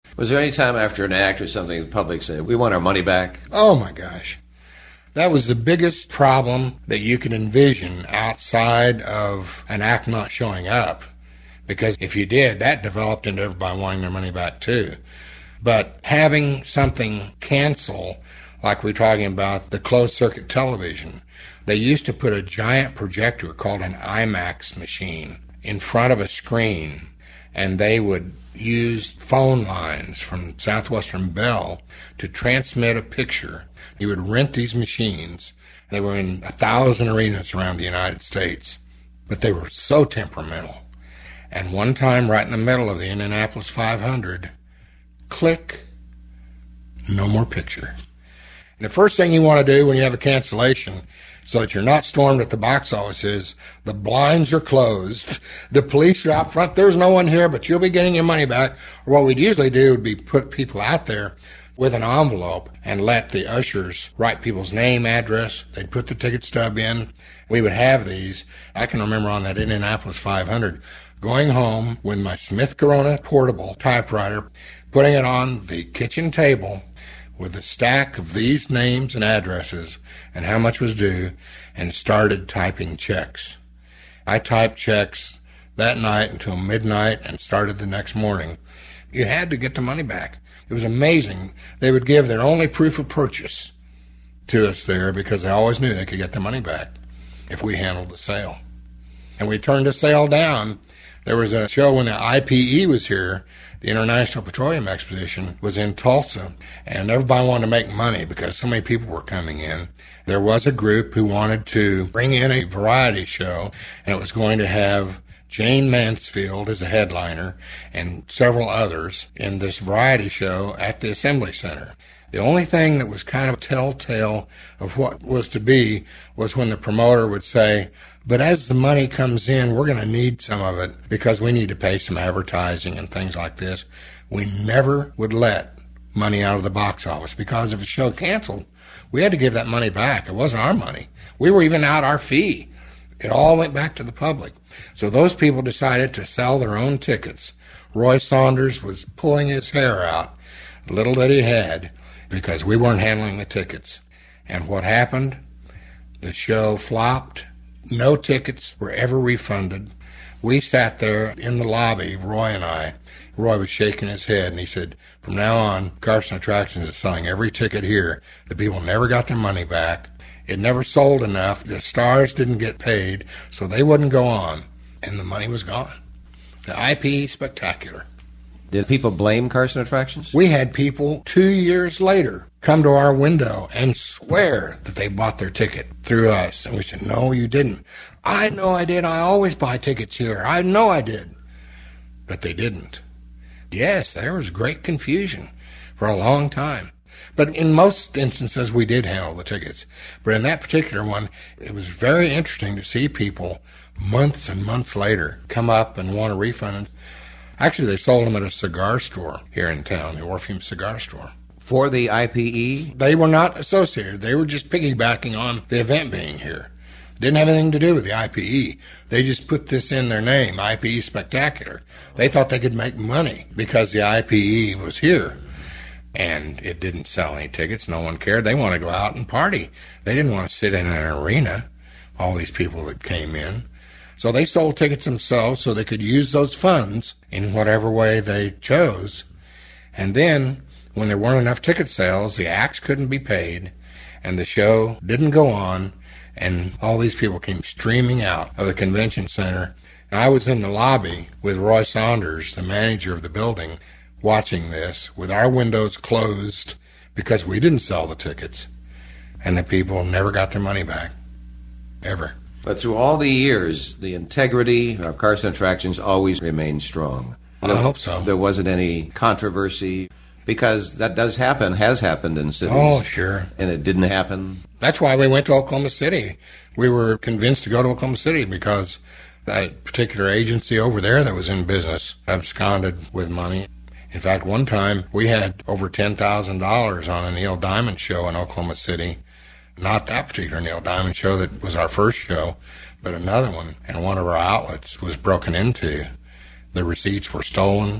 Was there any time after an act or something the public said, we want our money back? Oh, my gosh. That was the biggest problem that you could envision outside of an act not showing up. Because if you did, that developed into everybody wanting their money back too. But having something cancel, like we're talking about the closed-circuit television, they used to put a giant projector called an IMAX machine in front of a screen, and they would use phone lines from Southwestern Bell to transmit a picture. You would rent these machines. They were in 1,000 arenas around the United States, but they were so temperamental. And one time, right in the middle of the Indianapolis 500, click, no more picture. And the first thing you want to do when you have a cancellation, so that you're not stormed at the box office, is the blinds are closed, the police are out front, there's no one here, but you'll be getting your money back. Or what we'd usually do would be put people out there with an envelope and let the ushers write people's name, address. They'd put the ticket stub in. We would have these. I can remember on that Indianapolis 500, going home with my Smith Corona portable typewriter, putting it on the kitchen table with a stack of these names and addresses and how much was due, and started typing checks. I typed checks that night until midnight and started the next morning. You had to get the money back. It was amazing. They would give their only proof of purchase to us there because they always knew they could get the money back if we handled the sale. And we turned the sale down. There was a show when the IPE was here. The International Petroleum Exposition was in Tulsa, and everybody wanted to make money because so many people were coming in. There was a group who wanted to bring in a variety show, and it was going to have Jane Mansfield as a headliner and several others in this variety show at the Assembly Center. The only thing that was kind of telltale of what was to be was when the promoter would say, but as the money comes in, we're going to need some of it because we need to pay some advertising and things like this. We never would let money out of the box office because if the show canceled, we had to give that money back. It wasn't our money. We were even out our fee. It all went back to the public. So those people decided to sell their own tickets. Roy Saunders was pulling his hair out, little that he had, because we weren't handling the tickets. And what happened? The show flopped. No tickets were ever refunded. We sat there in the lobby, Roy and I. Roy was shaking his head, and he said, from now on, Carson Attractions is selling every ticket here. The people never got their money back. It never sold enough. The stars didn't get paid, so they wouldn't go on, and the money was gone. The IPE Spectacular. Did people blame Carson Attractions? We had people 2 years later come to our window and swear that they bought their ticket through us. And we said, no, you didn't. I know I did. I always buy tickets here. I know I did. But they didn't. Yes, there was great confusion for a long time. But in most instances, we did handle the tickets. But in that particular one, it was very interesting to see people months and months later come up and want a refund. Actually, they sold them at a cigar store here in town, the Orpheum Cigar Store. For the IPE? They were not associated. They were just piggybacking on the event being here. Didn't have anything to do with the IPE. They just put this in their name, IPE Spectacular. They thought they could make money because the IPE was here. And it didn't sell any tickets. No one cared. They wanted to go out and party. They didn't want to sit in an arena, all these people that came in. So they sold tickets themselves so they could use those funds in whatever way they chose. And then, when there weren't enough ticket sales, the acts couldn't be paid, and the show didn't go on, and all these people came streaming out of the convention center. And I was in the lobby with Roy Saunders, the manager of the building, watching this with our windows closed because we didn't sell the tickets, and the people never got their money back, ever. But through all the years, the integrity of Carson Attractions always remained strong. I hope so. There wasn't any controversy, because that does happen, has happened in cities. Oh, sure. And it didn't happen. That's why we went to Oklahoma City. We were convinced to go to Oklahoma City because that particular agency over there that was in business absconded with money. In fact, one time we had over $10,000 on a Neil Diamond show in Oklahoma City. Not that particular Neil Diamond show that was our first show, but another one. And one of our outlets was broken into. The receipts were stolen.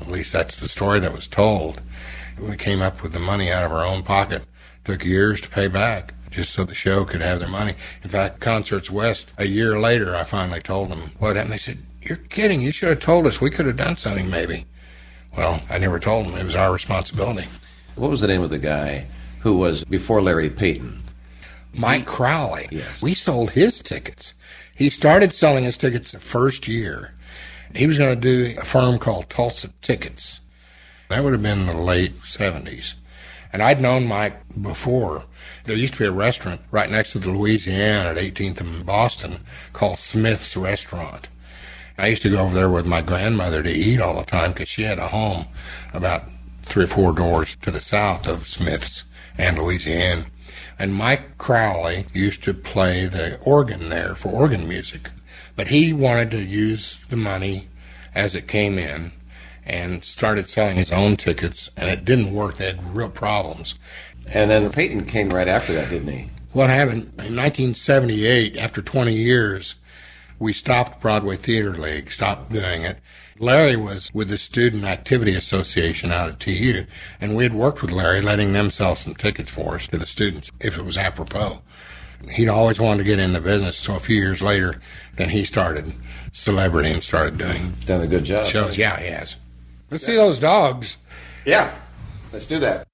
At least that's the story that was told. We came up with the money out of our own pocket. Took years to pay back, just so the show could have their money. In fact, Concerts West, a year later, I finally told them what happened. They said, "You're kidding. You should have told us. We could have done something maybe." Well, I never told them. It was our responsibility. What was the name of the guy who was before Larry Payton? Mike Crowley. Yes. We sold his tickets. He started selling his tickets the first year. He was going to do a firm called Tulsa Tickets. That would have been in the late 70s. And I'd known Mike before. There used to be a restaurant right next to the Louisiana at 18th in Boston called Smith's Restaurant. I used to go over there with my grandmother to eat all the time because she had a home about 3 or 4 doors to the south of Smith's and Louisiana. And Mike Crowley used to play the organ there for organ music. But he wanted to use the money as it came in and started selling his own tickets, and it didn't work. They had real problems. And then Payton came right after that, didn't he? What happened in 1978, after 20 years, we stopped Broadway Theater League, stopped doing it. Larry was with the Student Activity Association out at TU, and we had worked with Larry, letting them sell some tickets for us to the students, if it was apropos. He'd always wanted to get in the business, so a few years later, then he started Celebrity and started doing Done a good job. shows. Yeah, he has. Let's see those dogs. Yeah, let's do that.